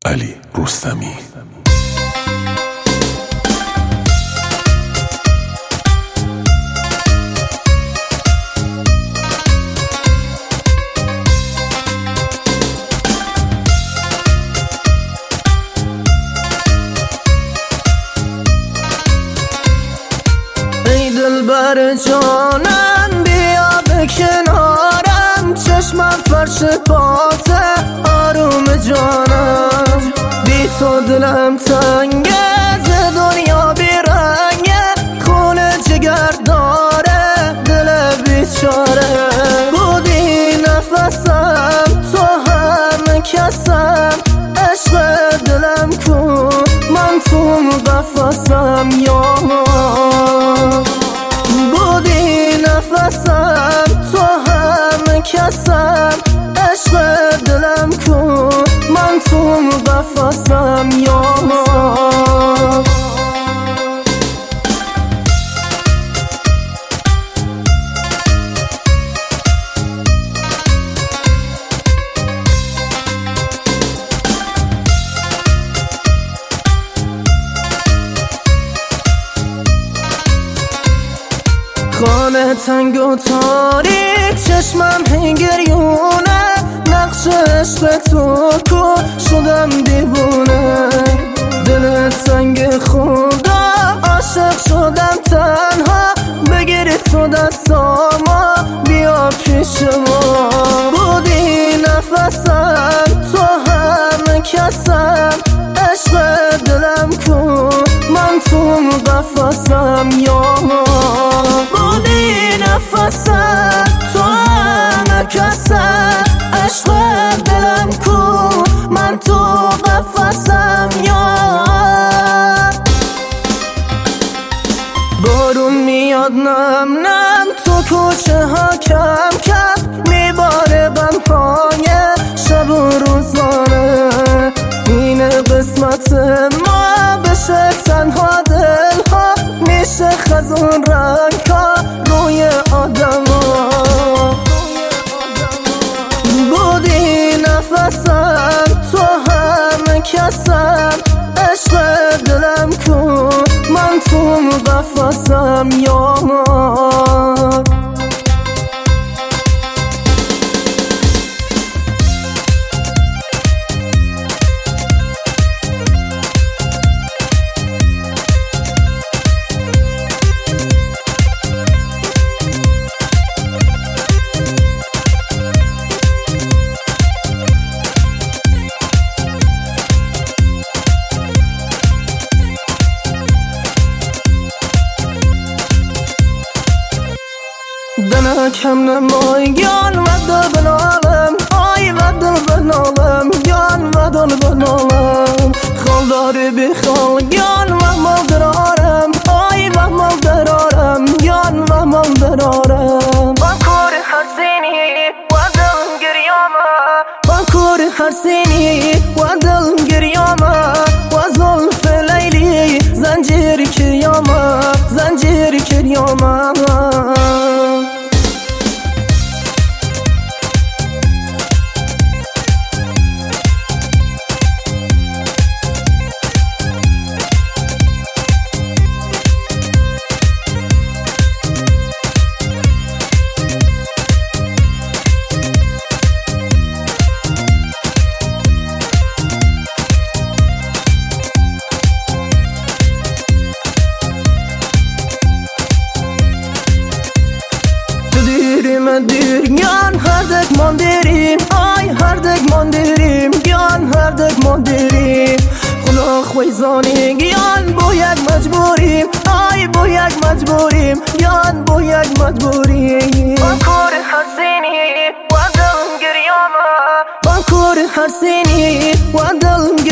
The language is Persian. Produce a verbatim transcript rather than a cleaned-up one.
علی رستمی. ای دلبر جانم بیا به کنارم، چشمم فرش پاته آروم جانم. بی تو دلم تنگه، ز دنیا بیرنگه، خون جگر داره دل بیچاره. بودی نفسم تو هم کسم، عشق دلم کو من تو قفسم. یا بودی نفسم تو هم کسم، عشق دلم کو من تو قفسم. یا خانه تنگ و تاریک، چشمم هنگریونه، نقش عشق تو کو شدم دیوونه. دل سنگ خدا عاشق شدم تنها، بگیری تو دستاما بیا پیش ما. بودی نفسم تو هم کسم، عشق دلم کو من تو قفسم. یا بودی نفسم تو هم کسم، عشق دلم کو من تو قفسم. یا بارون میاد نم نم تو کوچه ها، کم کم میباره غمهای شب و روزانه. این قسمت ما بشه تنها، دلها میشه خزون رنگ ها روی آدم ها. بودی نفسم تو هم کسم، عشق دلم کو من تو قفسم. یا دنا کم نمای گان و دل بنالم، آی و دل بنالم، گان و دل بنالم. خال داری بی خال گان و مال درارم، آی و مال درارم، گان و مال درارم. بانکور هر سینی و دل گریامه، بانکور هر سینی و دل گریامه، و زلف لیلی زنجیر کریامه، زنجیر کریامه. Dürgen herdek mandirim, ay herdek mandirim, gyan herdek mandirim. Kulak vayzani gyan bu yak mecburim, ay bu yak mecburim, gyan bu yak mecburim. Bankur her seni ve dil giryama, bankur her seni ve dil